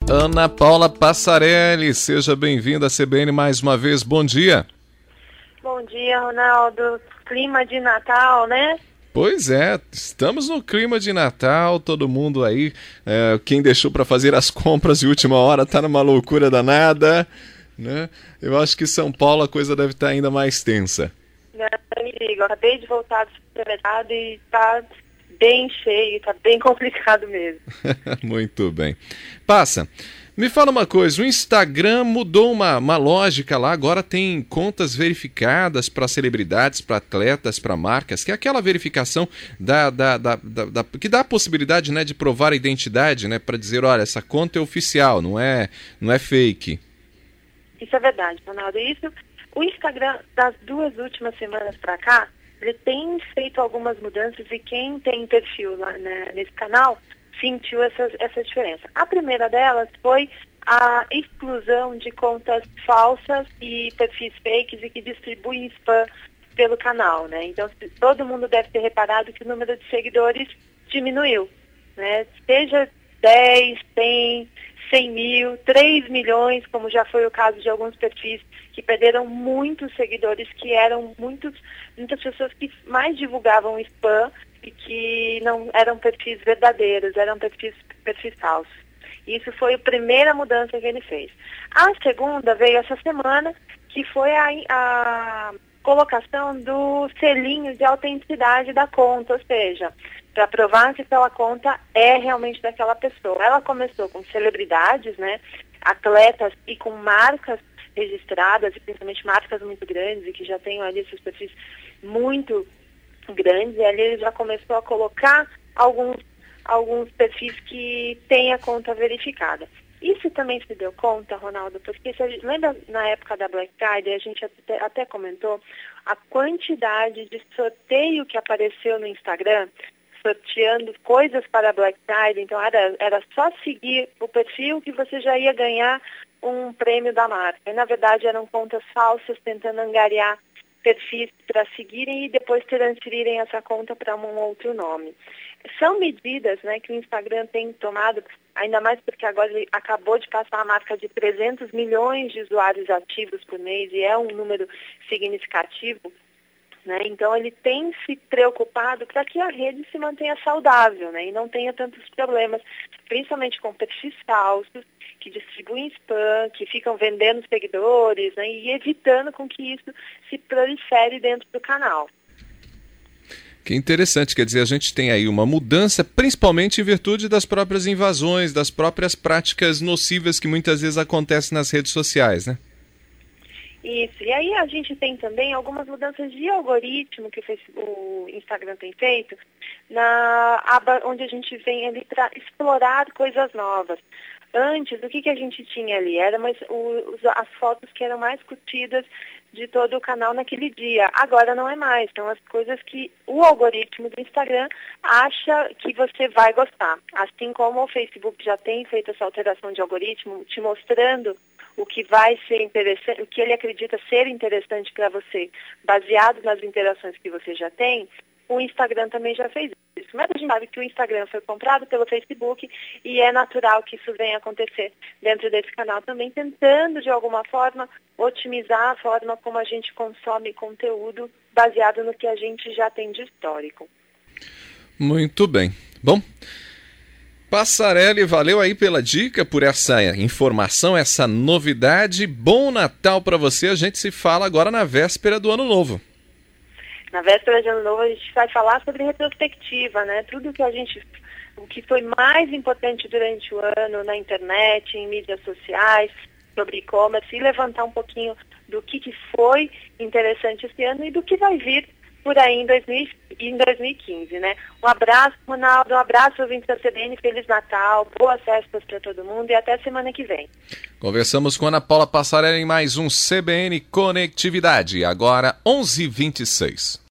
Ana Paula Passarelli, seja bem-vinda à CBN mais uma vez. Bom dia. Bom dia, Ronaldo. Clima de Natal, né? Pois é, estamos no clima de Natal, todo mundo aí, quem deixou para fazer as compras de última hora tá numa loucura danada, né? Eu acho que São Paulo a coisa deve estar ainda mais tensa. Não me diga, eu acabei de voltar do supermercado e tá bem cheio, tá bem complicado mesmo. Muito bem. Passa. Me fala uma coisa, o Instagram mudou uma lógica lá, agora tem contas verificadas para celebridades, para atletas, para marcas, que é aquela verificação que dá a possibilidade, né, de provar a identidade, né, para dizer, olha, essa conta é oficial, não é fake. Isso é verdade, Ronaldo. O Instagram, das 2 últimas semanas para cá, ele tem feito algumas mudanças e quem tem perfil lá, né, nesse canal sentiu essa diferença. A primeira delas foi a exclusão de contas falsas e perfis fakes e que distribuem spam pelo canal, né? Então, todo mundo deve ter reparado que o número de seguidores diminuiu, né? Seja 10, 100 mil, 3 milhões, como já foi o caso de alguns perfis que perderam muitos seguidores, que eram muitas pessoas que mais divulgavam spam e que não eram perfis verdadeiros, eram perfis falsos. Isso foi a primeira mudança que ele fez. A segunda veio essa semana, que foi a colocação do selinho de autenticidade da conta, ou seja, para provar que aquela conta é realmente daquela pessoa. Ela começou com celebridades, né, atletas e com marcas registradas, e principalmente marcas muito grandes e que já têm ali seus perfis muito grandes, e ali ele já começou a colocar alguns perfis que têm a conta verificada. Isso também se deu conta, Ronaldo, porque lembra na época da Black Friday, a gente até comentou a quantidade de sorteio que apareceu no Instagram, sorteando coisas para Black Friday. Então era só seguir o perfil que você já ia ganhar um prêmio da marca. E na verdade eram contas falsas tentando angariar perfis para seguirem e depois transferirem essa conta para um outro nome. São medidas, né, que o Instagram tem tomado, ainda mais porque agora ele acabou de passar a marca de 300 milhões de usuários ativos por mês e é um número significativo, né? Então ele tem se preocupado para que a rede se mantenha saudável, né, e não tenha tantos problemas, principalmente com perfis falsos, que distribuem spam, que ficam vendendo seguidores, né, e evitando com que isso se prolifere dentro do canal. Que interessante, quer dizer, a gente tem aí uma mudança, principalmente em virtude das próprias invasões, das próprias práticas nocivas que muitas vezes acontecem nas redes sociais, né? Isso, e aí a gente tem também algumas mudanças de algoritmo que o Instagram tem feito, na aba onde a gente vem ali para explorar coisas novas. Antes, o que a gente tinha ali? Eram as fotos que eram mais curtidas de todo o canal naquele dia. Agora não é mais. São as coisas que o algoritmo do Instagram acha que você vai gostar. Assim como o Facebook já tem feito essa alteração de algoritmo, te mostrando o que vai ser interessante, o que ele acredita ser interessante para você, baseado nas interações que você já tem, o Instagram também já fez isso. Mas a gente sabe que o Instagram foi comprado pelo Facebook e é natural que isso venha acontecer dentro desse canal também, tentando de alguma forma otimizar a forma como a gente consome conteúdo baseado no que a gente já tem de histórico. Muito bem. Bom, Passarelli, valeu aí pela dica, por essa informação, essa novidade. Bom Natal para você. A gente se fala agora na véspera do Ano Novo. Na véspera de Ano Novo a gente vai falar sobre retrospectiva, né? Tudo que o que foi mais importante durante o ano na internet, em mídias sociais, sobre e-commerce, e levantar um pouquinho do que foi interessante esse ano e do que vai vir por aí em 2015, né? Um abraço, Ronaldo, um abraço, ouvintes da CBN, Feliz Natal, boas festas para todo mundo e até semana que vem. Conversamos com Ana Paula Passarelli em mais um CBN Conectividade, agora 11h26.